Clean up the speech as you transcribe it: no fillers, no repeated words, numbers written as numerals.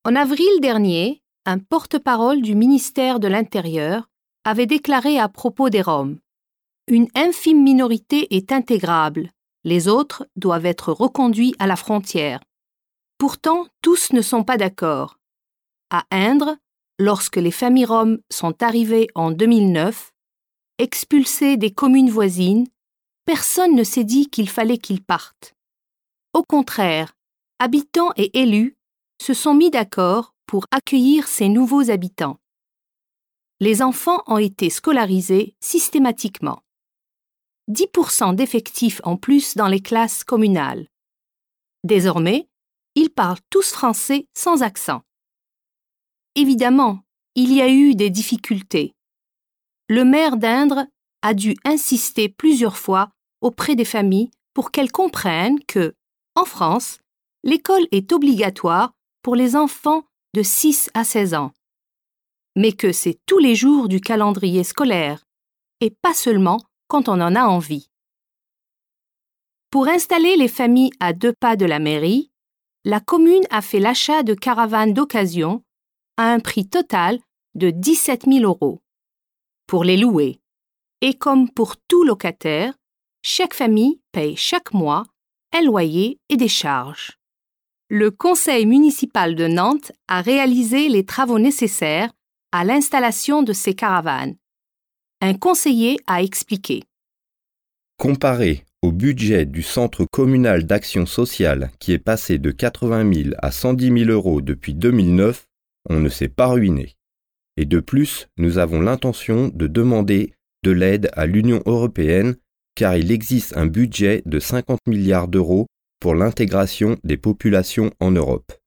En avril dernier, un porte-parole du ministère de l'Intérieur avait déclaré à propos des Roms: « Une infime minorité est intégrable, les autres doivent être reconduits à la frontière. » Pourtant, tous ne sont pas d'accord. À Indre, lorsque les familles roms sont arrivées en 2009, expulsées des communes voisines, personne ne s'est dit qu'il fallait qu'ils partent. Au contraire, habitants et élus se sont mis d'accord pour accueillir ces nouveaux habitants. Les enfants ont été scolarisés systématiquement. 10% d'effectifs en plus dans les classes communales. Désormais, ils parlent tous français sans accent. Évidemment, il y a eu des difficultés. Le maire d'Indre a dû insister plusieurs fois auprès des familles pour qu'elles comprennent que, en France, l'école est obligatoire pour les enfants de 6 à 16 ans, mais que c'est tous les jours du calendrier scolaire, et pas seulement quand on en a envie. Pour installer les familles à 2 pas de la mairie, la commune a fait l'achat de caravanes d'occasion à un prix total de 17 000 € pour les louer. Et comme pour tout locataire, chaque famille paye chaque mois un loyer et des charges. Le conseil municipal de Nantes a réalisé les travaux nécessaires à l'installation de ces caravanes. Un conseiller a expliqué. Comparé au budget du Centre communal d'action sociale qui est passé de 80 000 à 110 000 € depuis 2009, on ne s'est pas ruiné. Et de plus, nous avons l'intention de demander de l'aide à l'Union européenne car il existe un budget de 50 milliards € pour l'intégration des populations en Europe.